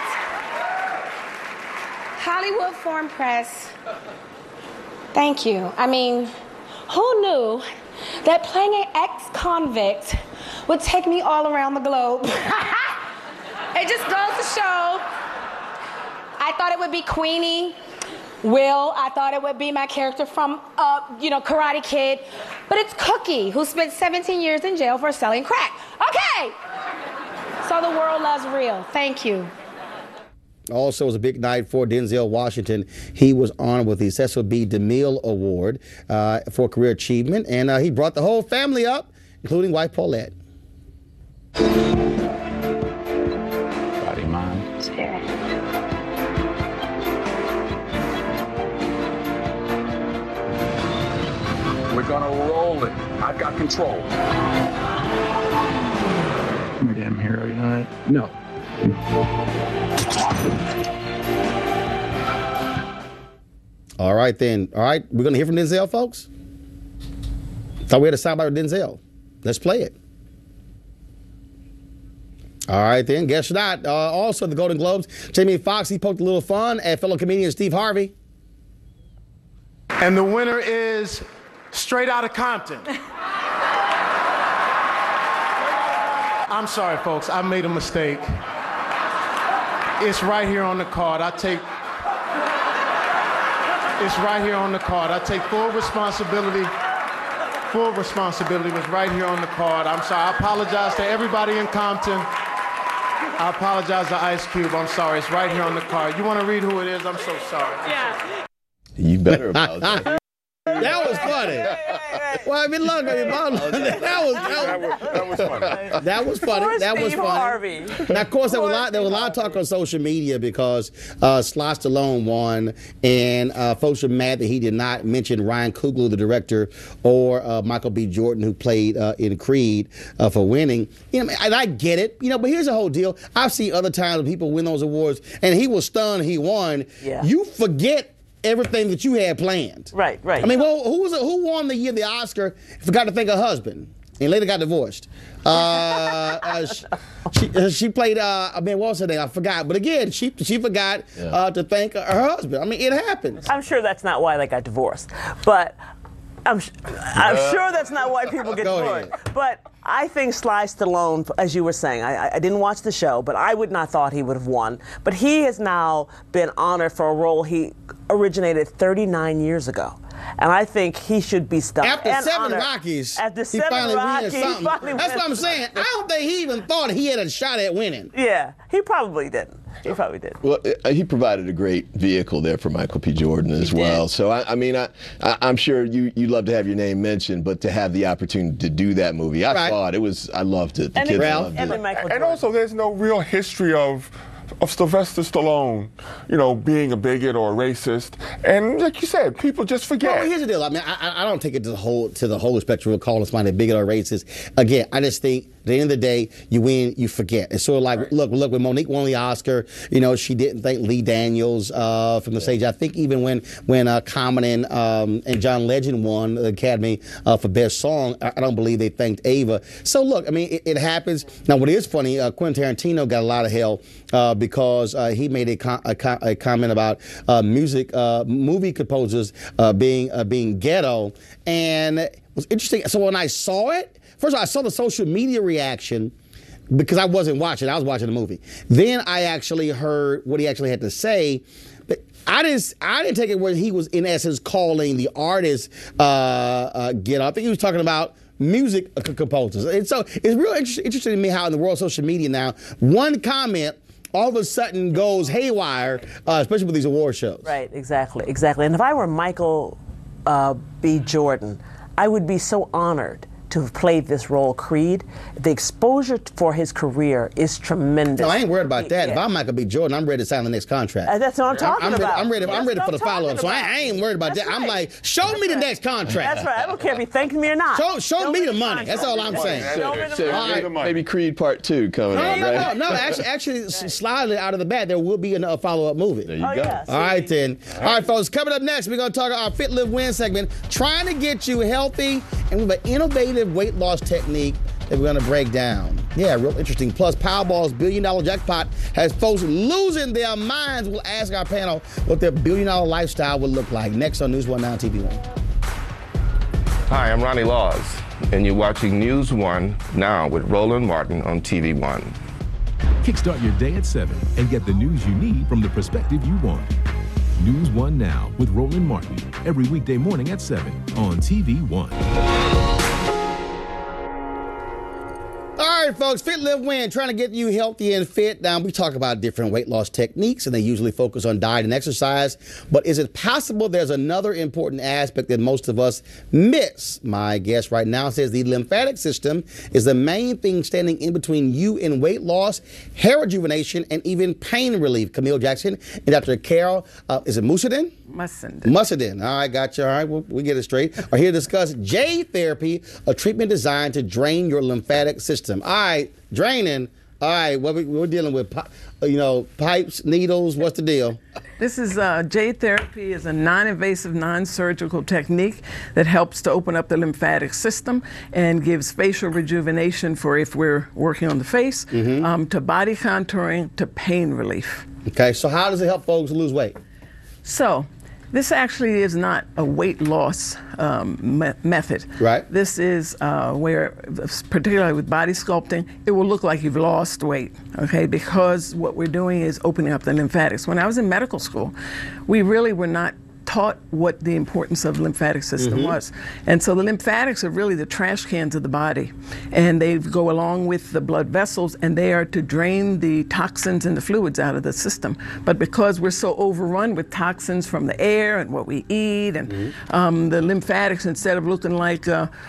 [SPEAKER 19] Hollywood Foreign Press. Thank you. I mean, who knew that playing an ex-convict would take me all around the globe? It just goes to show. I thought it would be Queenie, Will. I thought it would be my character from, Karate Kid. But it's Cookie, who spent 17 years in jail for selling crack. Okay. So the world loves real. Thank you.
[SPEAKER 2] Also, it was a big night for Denzel Washington. He was honored with the Cecil B. DeMille Award for Career Achievement, and he brought the whole family up, including wife Paulette.
[SPEAKER 4] Body, mind,
[SPEAKER 19] spirit.
[SPEAKER 20] We're gonna roll it. I've got control.
[SPEAKER 12] I'm a damn hero, you know that? No.
[SPEAKER 2] All right, then. All right, we're going to hear from Denzel, folks. Thought we had a soundbite with Denzel. Let's play it. All right, then. Guess not. Also, the Golden Globes, Jamie Foxx, he poked a little fun at fellow comedian Steve Harvey.
[SPEAKER 21] And the winner is Straight Outta Compton. I'm sorry, folks. I made a mistake. It's right here on the card. It's right here on the card. I take full responsibility. Full responsibility was right here on the card. I'm sorry. I apologize to everybody in Compton. I apologize to Ice Cube. I'm sorry. It's right here on the card. You want to read who it is? I'm so sorry.
[SPEAKER 8] You better about that.
[SPEAKER 2] That was funny. Well, I mean, look, that was funny. That was funny. That was funny.
[SPEAKER 9] Harvey.
[SPEAKER 2] Now, of course, there was a lot of talk on social media because Sly Stallone won, and folks are mad that he did not mention Ryan Coogler, the director, or Michael B. Jordan, who played in Creed, for winning. You know, and I get it. You know, but here's the whole deal. I've seen other times when people win those awards, and he was stunned he won.
[SPEAKER 9] Yeah.
[SPEAKER 2] You forget everything that you had planned.
[SPEAKER 9] Right.
[SPEAKER 2] I mean, well, who won the year the Oscar? Forgot to thank her husband and later got divorced. She played. I mean, what was her name? I forgot. But again, she forgot to thank her husband. I mean, it happens.
[SPEAKER 9] I'm sure that's not why they got divorced, but I'm sure that's not why people get divorced. But I think Sly Stallone, as you were saying, I didn't watch the show, but I would not thought he would have won. But he has now been honored for a role he originated 39 years ago. And I think he should be stunned.
[SPEAKER 2] After
[SPEAKER 9] and
[SPEAKER 2] 7
[SPEAKER 9] honored.
[SPEAKER 2] Rockies,
[SPEAKER 9] After
[SPEAKER 2] he
[SPEAKER 9] 7
[SPEAKER 2] finally
[SPEAKER 9] Rockies,
[SPEAKER 2] wins something. That's what I'm saying. I don't think he even thought he had a shot at winning.
[SPEAKER 9] Yeah, he probably didn't. He probably did.
[SPEAKER 8] Well, he provided a great vehicle there for Michael P. Jordan as well. So, I'm sure you'd love to have your name mentioned, but to have the opportunity to do that movie, I saw it. I loved it. The kids loved it.
[SPEAKER 10] And also, there's no real history of Sylvester Stallone, being a bigot or a racist, and like you said, people just forget.
[SPEAKER 2] Well, here's the deal. I mean, I don't take it to the whole spectrum of calling somebody a bigot or racist. Again, I just think at the end of the day, you win, you forget. It's sort of like, look, when Monique won the Oscar, she didn't thank Lee Daniels from the stage. I think even when Common and John Legend won the Academy for Best Song, I don't believe they thanked Ava. So look, I mean, it happens. Now, what is funny, Quentin Tarantino got a lot of hell because he made a comment about movie composers being ghetto, and it was interesting. So when I saw it, first of all, I saw the social media reaction because I wasn't watching. I was watching the movie. Then I actually heard what he actually had to say. But I didn't take it where he was in essence calling the artist ghetto. I think he was talking about music composers. And so it's real interesting to me how in the world of social media now, one comment all of a sudden goes haywire, especially with these award shows.
[SPEAKER 9] Right, exactly. And if I were Michael B. Jordan, I would be so honored to have played this role, Creed. The exposure for his career is tremendous.
[SPEAKER 2] No, I ain't worried about that. If I'm Michael B. Jordan, I'm ready to sign the next contract.
[SPEAKER 9] That's what I'm talking about.
[SPEAKER 2] I'm ready for the follow-up. So I ain't worried about that. Right. I'm like, show me the next contract.
[SPEAKER 9] That's right. I don't care if you thank me or not.
[SPEAKER 2] Show me the money. That's all I'm saying.
[SPEAKER 9] Show me the money.
[SPEAKER 8] Maybe Creed Part 2 coming up, right?
[SPEAKER 2] No. Actually, slightly out of the bat, there will be a follow-up movie.
[SPEAKER 8] There you go.
[SPEAKER 9] Yeah,
[SPEAKER 2] all right, then. All right, folks, coming up next, we're going to talk about our Fit, Live, Win segment, trying to get you healthy, and we have an innovative weight loss technique that we're going to break down. Yeah, real interesting. Plus, Powerball's billion-dollar jackpot has folks losing their minds. We'll ask our panel what their billion-dollar lifestyle would look like. Next on News 1 Now TV 1.
[SPEAKER 1] Hi, I'm Ronnie Laws, and you're watching News 1 Now with Roland Martin on TV 1.
[SPEAKER 22] Kickstart your day at 7 and get the news you need from the perspective you want. News 1 Now with Roland Martin, every weekday morning at 7 on TV 1.
[SPEAKER 2] All right, folks, Fit, Live, Win, trying to get you healthy and fit. Now, we talk about different weight loss techniques, and they usually focus on diet and exercise. But is it possible there's another important aspect that most of us miss? My guest right now says the lymphatic system is the main thing standing in between you and weight loss, hair rejuvenation, and even pain relief. Camille Jackson and Dr. Carol, is it Musadin? Musadin. All right, gotcha. All right, we'll get it straight. Are here to discuss J-therapy, a treatment designed to drain your lymphatic system. All right, draining. All right, we're dealing with, pipes, needles. What's the deal?
[SPEAKER 23] This is J-therapy is a non-invasive, non-surgical technique that helps to open up the lymphatic system and gives facial rejuvenation for if we're working on the face, to body contouring, to pain relief.
[SPEAKER 2] Okay, so how does it help folks lose weight?
[SPEAKER 23] So, this actually is not a weight loss method.
[SPEAKER 2] Right.
[SPEAKER 23] This is where, particularly with body sculpting, it will look like you've lost weight, okay? Because what we're doing is opening up the lymphatics. When I was in medical school, we really were not taught what the importance of the lymphatic system was. And so the lymphatics are really the trash cans of the body. And they go along with the blood vessels, and they are to drain the toxins and the fluids out of the system. But because we're so overrun with toxins from the air and what we eat, and the lymphatics, instead of looking like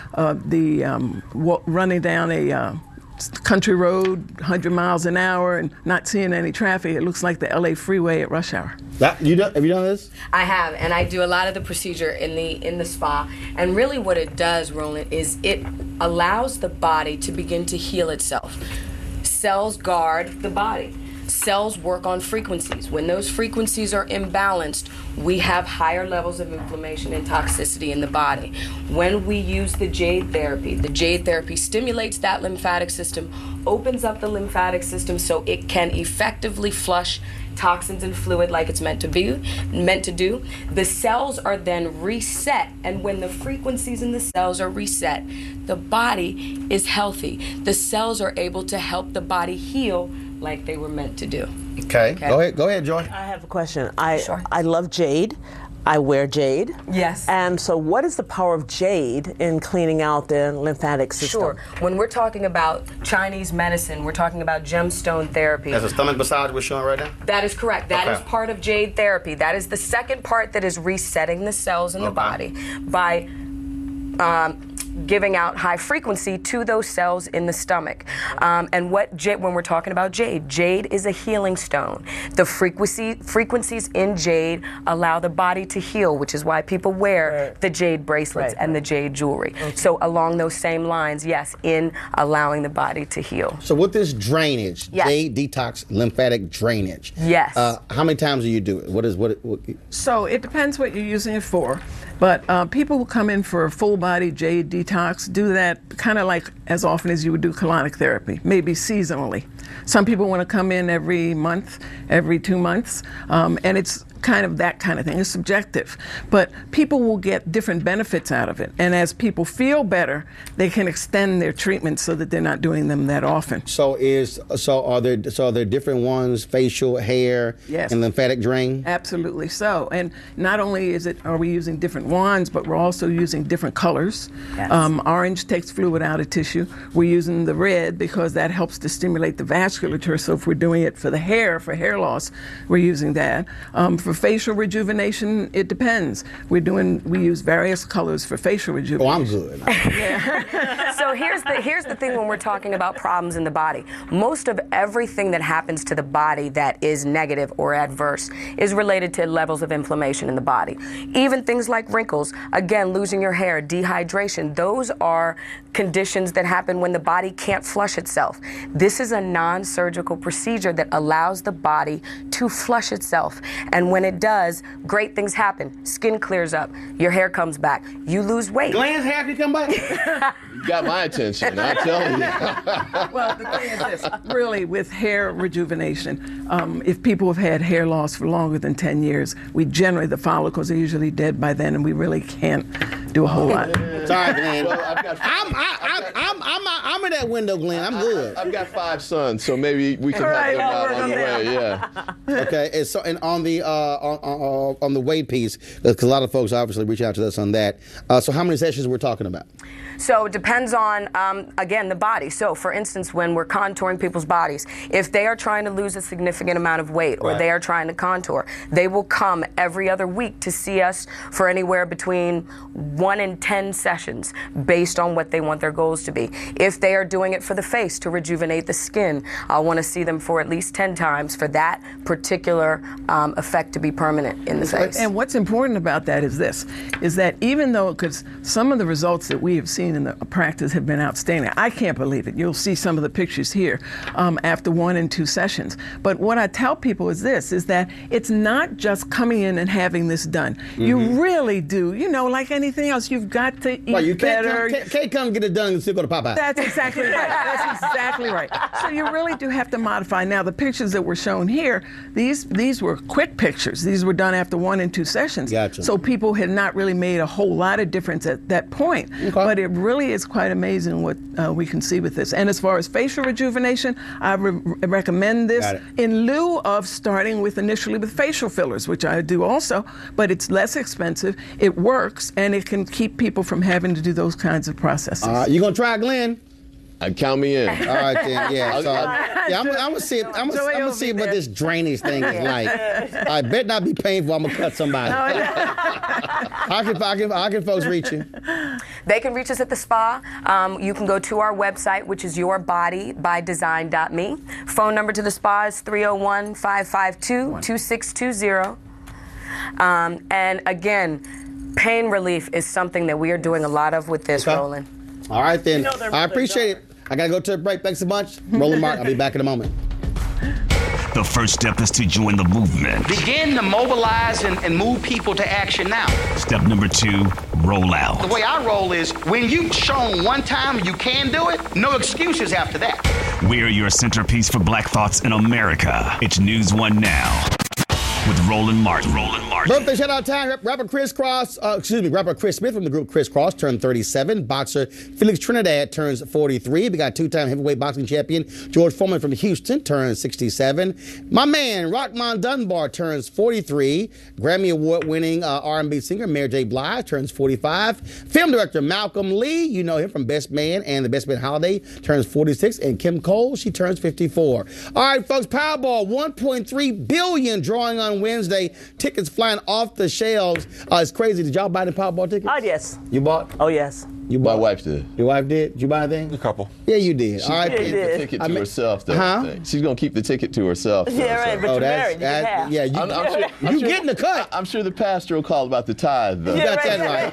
[SPEAKER 23] running down a country road 100 miles an hour and not seeing any traffic, it looks like the LA freeway at rush hour.
[SPEAKER 2] Have you done this?
[SPEAKER 3] I have, and I do a lot of the procedure in the spa. And really what it does, Roland, is it allows the body to begin to heal itself. Cells guard the body. Cells work on frequencies. When those frequencies are imbalanced, we have higher levels of inflammation and toxicity in the body. When we use the jade therapy stimulates that lymphatic system, opens up the lymphatic system so it can effectively flush toxins and fluid like it's meant to do. The cells are then reset, and when the frequencies in the cells are reset, the body is healthy. The cells are able to help the body heal like they were meant to do.
[SPEAKER 2] Okay. Go ahead, Joy.
[SPEAKER 9] I have a question. I love jade. I wear jade.
[SPEAKER 3] Yes.
[SPEAKER 9] And so what is the power of jade in cleaning out the lymphatic system?
[SPEAKER 3] Sure. When we're talking about Chinese medicine, we're talking about gemstone therapy.
[SPEAKER 2] That's a stomach massage we're showing right now?
[SPEAKER 3] That is correct. That is part of jade therapy. That is the second part that is resetting the cells in the body by giving out high frequency to those cells in the stomach. And when we're talking about jade is a healing stone. The frequencies in jade allow the body to heal, which is why people wear the jade bracelets and the jade jewelry. So along those same lines, yes, in allowing the body to heal.
[SPEAKER 2] So with this drainage, jade detox lymphatic drainage.
[SPEAKER 3] Yes.
[SPEAKER 2] How many times do you do it?
[SPEAKER 23] So it depends what you're using it for. But people who come in for a full body jade detox do that kind of like as often as you would do colonic therapy, maybe seasonally. Some people want to come in every month, every 2 months, and it's kind of that kind of thing. It's subjective. But people will get different benefits out of it. And as people feel better, they can extend their treatment so that they're not doing them that often.
[SPEAKER 2] So are there different ones, facial, hair, and lymphatic drain?
[SPEAKER 23] Absolutely so. And not only are we using different wands, but we're also using different colors. Yes. Orange takes fluid out of tissue. We're using the red because that helps to stimulate the vasculature. So if we're doing it for the hair, for hair loss, we're using that. For facial rejuvenation, it depends. We use various colors for facial rejuvenation.
[SPEAKER 2] Oh, I'm good.
[SPEAKER 3] So here's the thing when we're talking about problems in the body. Most of everything that happens to the body that is negative or adverse is related to levels of inflammation in the body. Even things like wrinkles, again, losing your hair, dehydration, those are conditions that happen when the body can't flush itself. This is a non-surgical procedure that allows the body to flush itself. And when it does, great things happen. Skin clears up, your hair comes back, you lose weight.
[SPEAKER 2] Glenn's hair can come back?
[SPEAKER 8] You got my attention, I'm telling you.
[SPEAKER 23] Well, the thing is this, really with hair rejuvenation, if people have had hair loss for longer than 10 years, the follicles are usually dead by then, and we really can't do a whole lot.
[SPEAKER 2] Sorry, Glenn. Well, I'm in that window, Glenn. I'm good.
[SPEAKER 8] I've got 5 sons, so maybe we can help them out on the way. Yeah.
[SPEAKER 2] Okay. And on the weight piece, because a lot of folks obviously reach out to us on that. So how many sessions we're talking about?
[SPEAKER 3] So it depends on, again, the body. So, for instance, when we're contouring people's bodies, if they are trying to lose a significant amount of weight or they are trying to contour, they will come every other week to see us for anywhere between 1 and 10 sessions based on what they want their goals to be. If they are doing it for the face to rejuvenate the skin, I want to see them for at least 10 times for that particular effect to be permanent in the face.
[SPEAKER 23] And what's important about that is this, is that even though, because some of the results that we have seen in the practice have been outstanding. I can't believe it. You'll see some of the pictures here after 1 and 2 sessions. But what I tell people is this, is that it's not just coming in and having this done. Mm-hmm. You really do, like anything else, you've got to eat better.
[SPEAKER 2] Can't come get it done and still go to Popeye.
[SPEAKER 23] That's exactly right. That's exactly right. So you really do have to modify. Now, the pictures that were shown here, these were quick pictures. These were done after 1 and 2 sessions.
[SPEAKER 2] Gotcha.
[SPEAKER 23] So people had not really made a whole lot of difference at that point. Okay. But it really is quite amazing what we can see with this. And as far as facial rejuvenation, I recommend this in lieu of starting initially with facial fillers, which I do also, but it's less expensive, it works, and it can keep people from having to do those kinds of processes.
[SPEAKER 2] You gonna try, Glenn?
[SPEAKER 8] Count me in.
[SPEAKER 2] All right, then. Yeah. So, I'm gonna see. I'm gonna see what this drainage thing is like. I bet not be painful. I'm gonna cut somebody. How can folks reach you?
[SPEAKER 3] They can reach us at the spa. You can go to our website, which is yourbodybydesign.me. Phone number to the spa is 301-552-2620. And again, pain relief is something that we are doing a lot of with this, Roland.
[SPEAKER 2] All right, then. I appreciate it. I got to go to a break. Thanks a bunch. Roland Martin, I'll be back in a moment.
[SPEAKER 11] The first step is to join the movement.
[SPEAKER 15] Begin to mobilize and move people to action now.
[SPEAKER 11] Step number 2, roll out.
[SPEAKER 15] The way I roll is when you've shown one time you can do it, no excuses after that.
[SPEAKER 11] We're your centerpiece for Black Thoughts in America. It's News One Now with Roland Martin.
[SPEAKER 2] Birthday shout out time. Rapper Chris Smith from the group Criss Cross turned 37. Boxer Felix Trinidad turns 43. We got two-time heavyweight boxing champion George Foreman from Houston turns 67. My man Rockmond Dunbar turns 43. Grammy Award-winning R&B singer Mary J. Blige turns 45. Film director Malcolm Lee, you know him from Best Man and The Best Man Holiday, turns 46. And Kim Cole, she turns 54. All right, folks, Powerball, $1.3 billion drawing on Wednesday. Tickets flying off the shelves. It's crazy. Did y'all buy the Powerball tickets?
[SPEAKER 9] Oh, yes.
[SPEAKER 2] You bought?
[SPEAKER 9] Oh, yes.
[SPEAKER 2] You bought?
[SPEAKER 8] My wife did.
[SPEAKER 2] Your wife did? Did you buy anything?
[SPEAKER 10] A couple.
[SPEAKER 2] Yeah, you did.
[SPEAKER 8] She's
[SPEAKER 2] All right.
[SPEAKER 8] going to keep the ticket to herself, though. I think. She's going to keep the ticket to herself.
[SPEAKER 9] Yeah, right, but you're married. You can have.
[SPEAKER 2] Yeah, you getting the cut.
[SPEAKER 8] I'm sure the pastor will call about the tithe, though.
[SPEAKER 2] You got that right.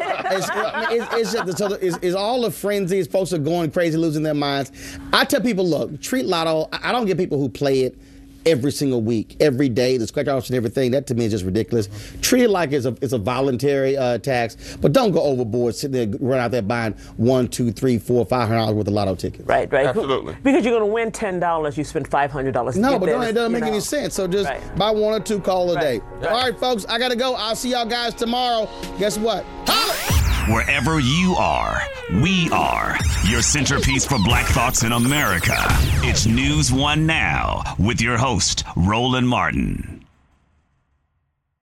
[SPEAKER 2] It's all the frenzies. Folks are going crazy, losing their minds. I tell people, look, treat Lotto. I don't get people who play it every single week, every day, the scratch offs and everything. That to me is just ridiculous. Treat it like it's a voluntary tax, but don't go overboard, sitting there, run out there buying $100, $200, $300, $400, $500 worth of Lotto tickets.
[SPEAKER 9] Right.
[SPEAKER 10] Absolutely.
[SPEAKER 9] Because you're going to win $10, you spend $500.
[SPEAKER 2] No, but it doesn't make any sense. So just buy one or two, call a day. Right. All right, folks, I got to go. I'll see y'all guys tomorrow. Guess what?
[SPEAKER 11] Wherever you are, we are your centerpiece for Black Thoughts in America. It's News One Now with your host, Roland Martin.